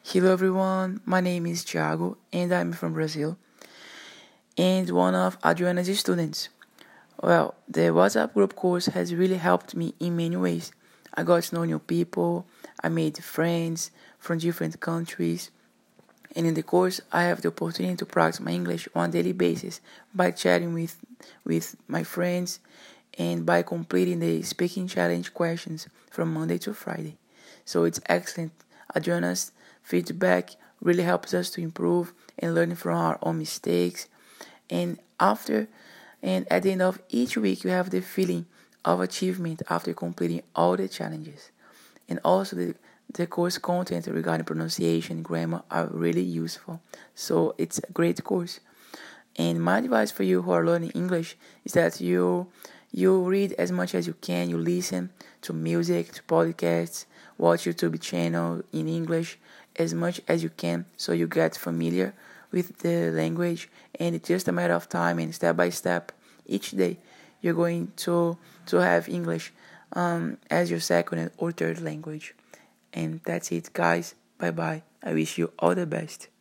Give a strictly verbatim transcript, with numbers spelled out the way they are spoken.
Hello everyone, my name is Thiago and I'm from Brazil and one of Adriana's students. Well, the WhatsApp group course has really helped me in many ways. I got to know new people, I made friends from different countries, and in the course I have the opportunity to practice my English on a daily basis by chatting with, with my friends and by completing the speaking challenge questions from Monday to Friday. So it's excellent. Adriana's feedback really helps us to improve and learn from our own mistakes. And after and at the end of each week, you have the feeling of achievement after completing all the challenges. And also the the course content regarding pronunciation, grammar are really useful. So it's a great course. And my advice for you who are learning English is that you you read as much as you can, you listen to music, to podcasts, watch YouTube channel in English as much as you can so you get familiar with the language, and it's just a matter of time and step by step each day you're going to to have English um, as your second or third language. And that's it, guys. Bye bye. I wish you all the best.